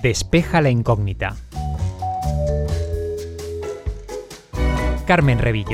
Despeja la incógnita. Carmen Revillo.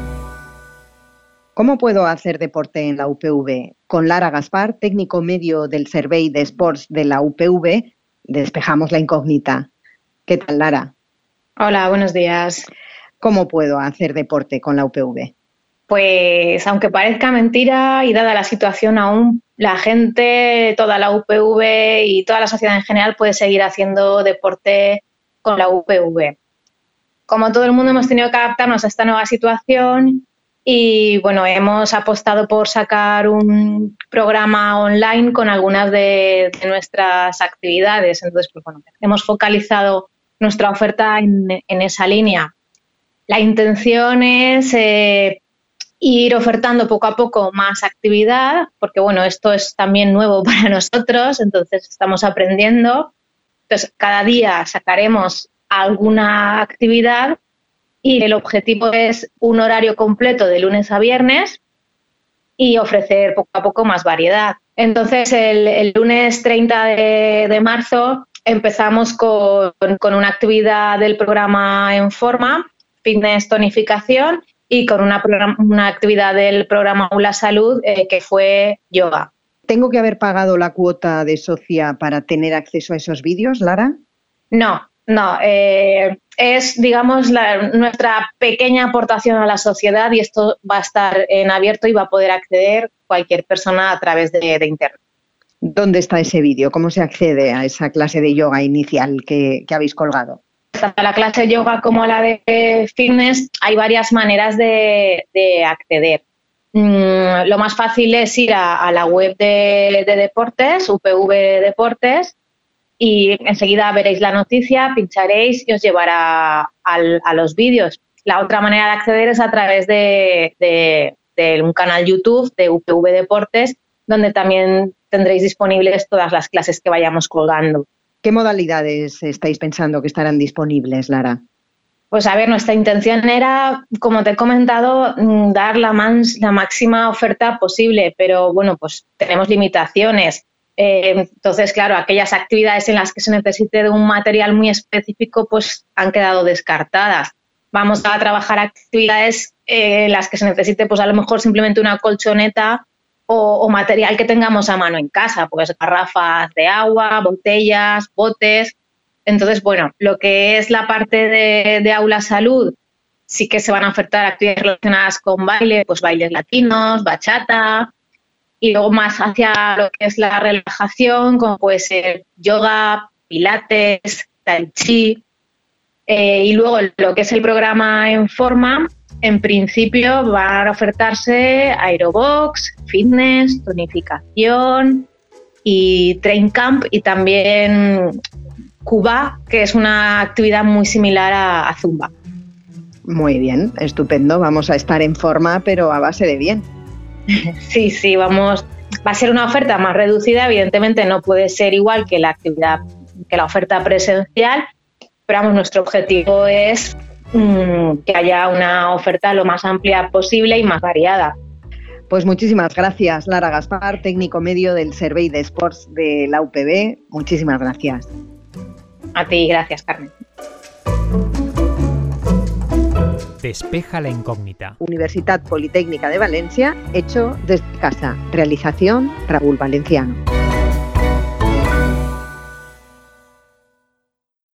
¿Cómo puedo hacer deporte en la UPV? Con Lara Gaspar, técnico medio del Servei d'Esports de la UPV, despejamos la incógnita. ¿Qué tal, Lara? Hola, buenos días. ¿Cómo puedo hacer deporte con la UPV? Pues aunque parezca mentira y dada la situación aún, la gente, toda la UPV y toda la sociedad en general puede seguir haciendo deporte con la UPV. Como todo el mundo hemos tenido que adaptarnos a esta nueva situación y bueno, hemos apostado por sacar un programa online con algunas de nuestras actividades. Entonces, pues bueno, hemos focalizado nuestra oferta en esa línea. La intención es ir ofertando poco a poco más actividad, porque bueno, esto es también nuevo para nosotros, entonces estamos aprendiendo. Entonces, cada día sacaremos alguna actividad y el objetivo es un horario completo de lunes a viernes y ofrecer poco a poco más variedad. Entonces, el lunes 30 de marzo empezamos con una actividad del programa En Forma, Fitness Tonificación, y con una actividad del programa Aula Salud que fue yoga. ¿Tengo que haber pagado la cuota de socia para tener acceso a esos vídeos, Lara? No. Es, digamos, nuestra pequeña aportación a la sociedad y esto va a estar en abierto y va a poder acceder cualquier persona a través de Internet. ¿Dónde está ese vídeo? ¿Cómo se accede a esa clase de yoga inicial que habéis colgado? Tanto la clase de yoga como la de fitness hay varias maneras de acceder. Lo más fácil es ir a la web de deportes, UPV Deportes, y enseguida veréis la noticia, pincharéis y os llevará a los vídeos. La otra manera de acceder es a través de un canal YouTube de UPV Deportes, donde también tendréis disponibles todas las clases que vayamos colgando. ¿Qué modalidades estáis pensando que estarán disponibles, Lara? Pues a ver, nuestra intención era, como te he comentado, dar la máxima oferta posible, pero bueno, pues tenemos limitaciones. Entonces, claro, aquellas actividades en las que se necesite de un material muy específico, pues han quedado descartadas. Vamos a trabajar actividades en las que se necesite, pues a lo mejor simplemente una colchoneta o material que tengamos a mano en casa, pues garrafas de agua, botellas, botes. Entonces, bueno, lo que es la parte de Aula Salud, sí que se van a ofertar actividades relacionadas con baile, pues bailes latinos, bachata, y luego más hacia lo que es la relajación, como puede ser yoga, pilates, tai chi. Y luego lo que es el programa En Forma, en principio van a ofertarse aerobox, fitness, tonificación y train camp y también Cuba, que es una actividad muy similar a Zumba. Muy bien, estupendo. Vamos a estar en forma, pero a base de bien. Sí, vamos. Va a ser una oferta más reducida, evidentemente no puede ser igual que la actividad, que la oferta presencial, pero vamos, nuestro objetivo es que haya una oferta lo más amplia posible y más variada. Pues muchísimas gracias, Lara Gaspar, técnico medio del Servei d'Esports de la UPV. Muchísimas gracias. A ti, gracias, Carmen. Despeja la incógnita. Universitat Politécnica de Valencia, hecho desde casa. Realización Raúl Valenciano.